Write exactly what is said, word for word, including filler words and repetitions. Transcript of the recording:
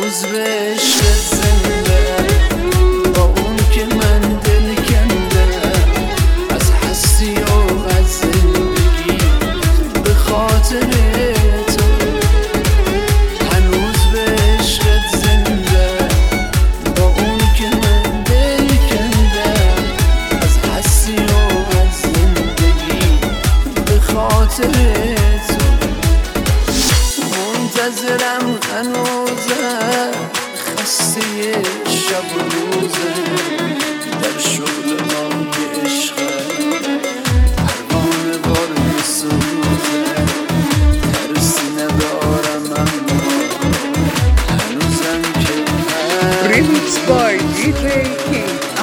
هنوز به عشقت زنده، با اون که من دل کنده از هستی و از زندگی به خاطر تو. هنوز به عشقت زنده، با اون که من دل کنده از هستی و از زندگی به خاطر تو. منتظرم هنوزه، خسته شب و روزه، در شغل ما که عشقه پروانه بار میسوزه. ترسی ندارم اما هنوزم که Remix by دی جی King.